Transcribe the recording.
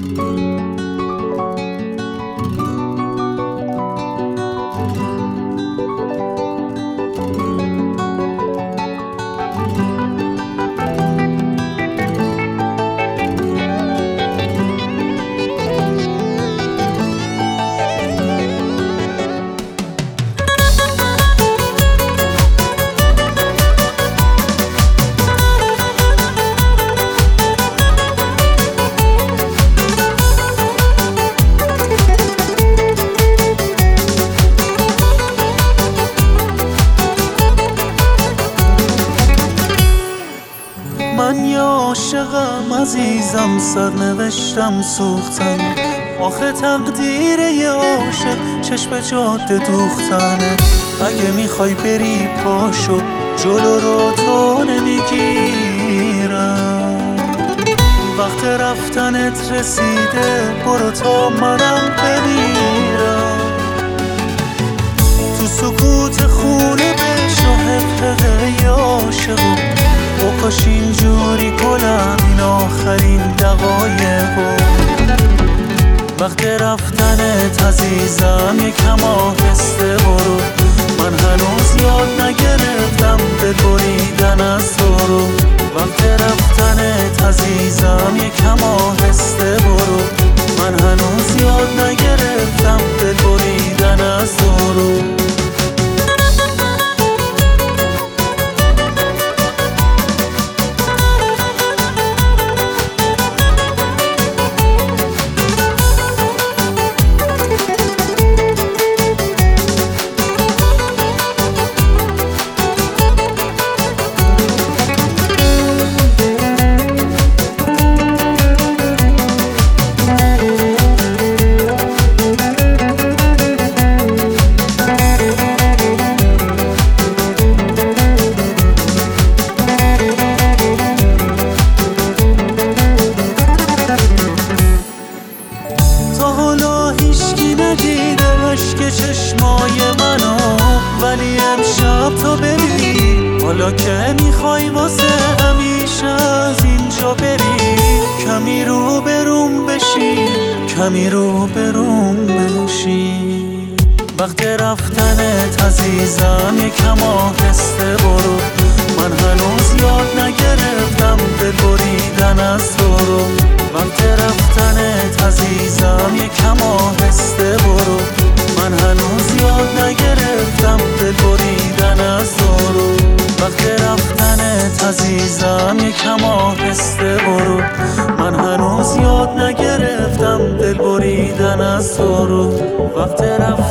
من یه عاشقم عزیزم، سرنوشتم سوختن. آخه تقدیر یه عاشق چشم جاده دوختنه. اگه میخوای بری پاشو، جلو رو تو نمیگیرم. وقت رفتنت رسیده، برو تا منم بمیرم. تو سکوت خونه بشو حقه عاشقو، و کاش اینجوری کنم این آخرین دقایقو. وقت رفتنت عزیزم یکم آهسته برو. من هنوز یاد نگرفتم دل بریدن از تو رو. وقت رفتنت عزیزم یکم آهسته برو. من هنوز یاد نگرفتم دل بریدن از تو رو. اشک چشمای منو، ولی امشب تو ببین. حالا که میخوای واسه همیشه از اینجا بری، کمی رو بروم بشی، کمی رو بروم بشی. وقت رفتنت عزیزم یکم آهسته برو. من هنوز یاد نگرفتم دل بریدن از تو رو. وقت رفتنت عزیزم یکم آهسته برو. من هنوز یاد نگرفتم دل بریدن از تو رو. وقت رفتنت عزیزم یکم آهسته برو. من هنوز یاد نگرفتم دل بریدن از تو رو. وقت